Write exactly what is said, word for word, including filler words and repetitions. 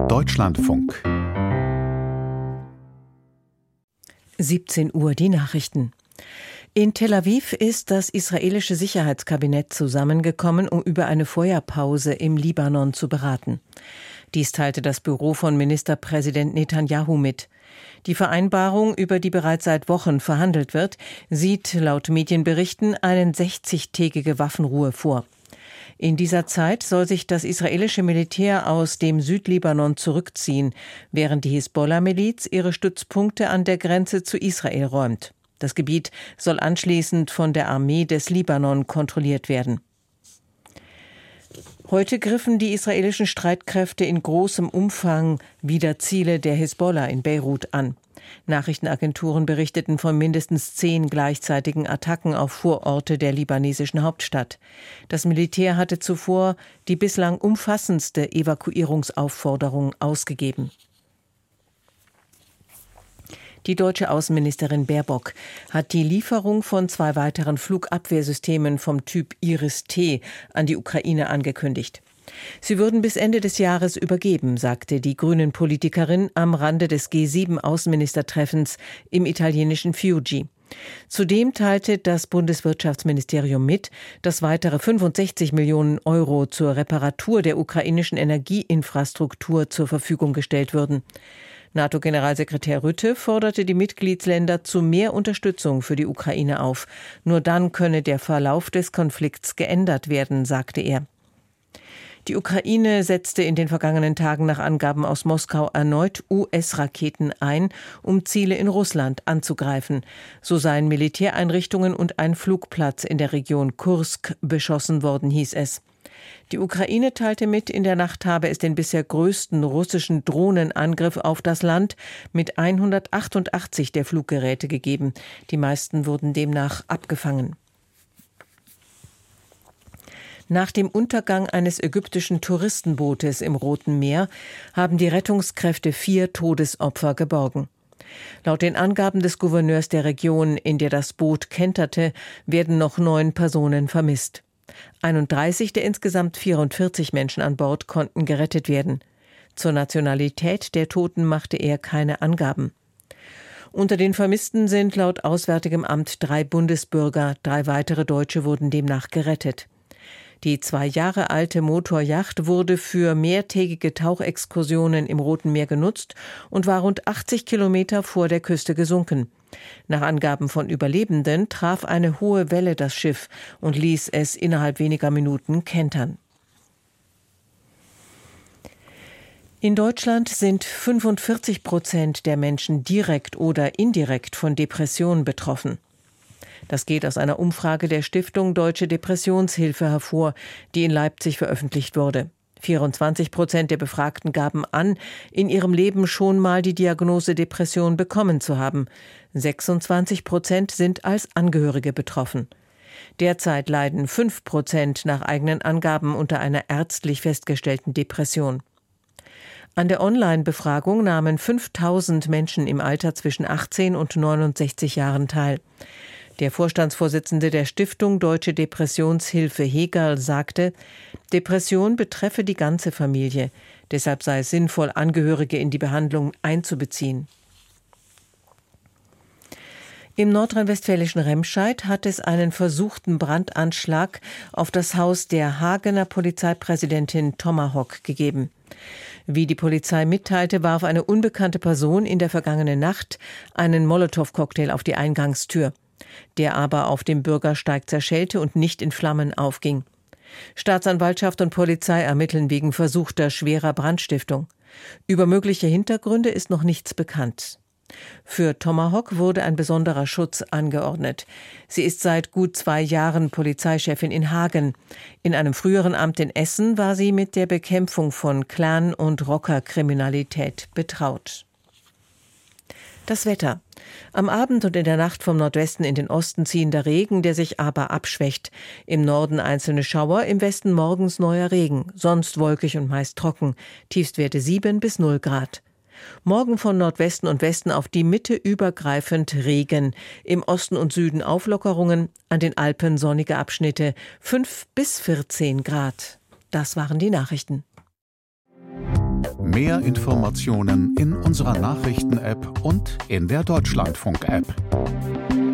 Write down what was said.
Deutschlandfunk. siebzehn Uhr die Nachrichten. In Tel Aviv ist das israelische Sicherheitskabinett zusammengekommen, um über eine Feuerpause im Libanon zu beraten. Dies teilte das Büro von Ministerpräsident Netanyahu mit. Die Vereinbarung, über die bereits seit Wochen verhandelt wird, sieht laut Medienberichten eine sechzigtägige Waffenruhe vor. In dieser Zeit soll sich das israelische Militär aus dem Südlibanon zurückziehen, während die Hisbollah-Miliz ihre Stützpunkte an der Grenze zu Israel räumt. Das Gebiet soll anschließend von der Armee des Libanon kontrolliert werden. Heute griffen die israelischen Streitkräfte in großem Umfang wieder Ziele der Hisbollah in Beirut an. Nachrichtenagenturen berichteten von mindestens zehn gleichzeitigen Attacken auf Vororte der libanesischen Hauptstadt. Das Militär hatte zuvor die bislang umfassendste Evakuierungsaufforderung ausgegeben. Die deutsche Außenministerin Baerbock hat die Lieferung von zwei weiteren Flugabwehrsystemen vom Typ Iris-T an die Ukraine angekündigt. Sie würden bis Ende des Jahres übergeben, sagte die Grünen-Politikerin am Rande des G sieben Außenministertreffens im italienischen Fiuggi. Zudem teilte das Bundeswirtschaftsministerium mit, dass weitere fünfundsechzig Millionen Euro zur Reparatur der ukrainischen Energieinfrastruktur zur Verfügung gestellt würden. NATO-Generalsekretär Rutte forderte die Mitgliedsländer zu mehr Unterstützung für die Ukraine auf. Nur dann könne der Verlauf des Konflikts geändert werden, sagte er. Die Ukraine setzte in den vergangenen Tagen nach Angaben aus Moskau erneut U S-Raketen ein, um Ziele in Russland anzugreifen. So seien Militäreinrichtungen und ein Flugplatz in der Region Kursk beschossen worden, hieß es. Die Ukraine teilte mit, in der Nacht habe es den bisher größten russischen Drohnenangriff auf das Land mit hundertachtundachtzig der Fluggeräte gegeben. Die meisten wurden demnach abgefangen. Nach dem Untergang eines ägyptischen Touristenbootes im Roten Meer haben die Rettungskräfte vier Todesopfer geborgen. Laut den Angaben des Gouverneurs der Region, in der das Boot kenterte, werden noch neun Personen vermisst. einunddreißig der insgesamt vierundvierzig Menschen an Bord konnten gerettet werden. Zur Nationalität der Toten machte er keine Angaben. Unter den Vermissten sind laut Auswärtigem Amt drei Bundesbürger, drei weitere Deutsche wurden demnach gerettet. Die zwei Jahre alte Motorjacht wurde für mehrtägige Tauchexkursionen im Roten Meer genutzt und war rund achtzig Kilometer vor der Küste gesunken. Nach Angaben von Überlebenden traf eine hohe Welle das Schiff und ließ es innerhalb weniger Minuten kentern. In Deutschland sind fünfundvierzig Prozent der Menschen direkt oder indirekt von Depressionen betroffen. Das geht aus einer Umfrage der Stiftung Deutsche Depressionshilfe hervor, die in Leipzig veröffentlicht wurde. vierundzwanzig Prozent der Befragten gaben an, in ihrem Leben schon mal die Diagnose Depression bekommen zu haben. sechsundzwanzig Prozent sind als Angehörige betroffen. Derzeit leiden fünf Prozent nach eigenen Angaben unter einer ärztlich festgestellten Depression. An der Online-Befragung nahmen fünftausend Menschen im Alter zwischen achtzehn und neunundsechzig Jahren teil. Der Vorstandsvorsitzende der Stiftung Deutsche Depressionshilfe Hegerl sagte, Depression betreffe die ganze Familie. Deshalb sei es sinnvoll, Angehörige in die Behandlung einzubeziehen. Im nordrhein-westfälischen Remscheid hat es einen versuchten Brandanschlag auf das Haus der Hagener Polizeipräsidentin Tomahawk gegeben. Wie die Polizei mitteilte, warf eine unbekannte Person in der vergangenen Nacht einen Molotow-Cocktail auf die Eingangstür, der aber auf dem Bürgersteig zerschellte und nicht in Flammen aufging. Staatsanwaltschaft und Polizei ermitteln wegen versuchter schwerer Brandstiftung. Über mögliche Hintergründe ist noch nichts bekannt. Für Tomahawk wurde ein besonderer Schutz angeordnet. Sie ist seit gut zwei Jahren Polizeichefin in Hagen. In einem früheren Amt in Essen war sie mit der Bekämpfung von Clan- und Rockerkriminalität betraut. Das Wetter. Am Abend und in der Nacht vom Nordwesten in den Osten ziehender Regen, der sich aber abschwächt. Im Norden einzelne Schauer, im Westen morgens neuer Regen. Sonst wolkig und meist trocken. Tiefstwerte sieben bis null Grad. Morgen von Nordwesten und Westen auf die Mitte übergreifend Regen. Im Osten und Süden Auflockerungen, an den Alpen sonnige Abschnitte. fünf bis vierzehn Grad. Das waren die Nachrichten. Mehr Informationen in unserer Nachrichten-App und in der Deutschlandfunk-App.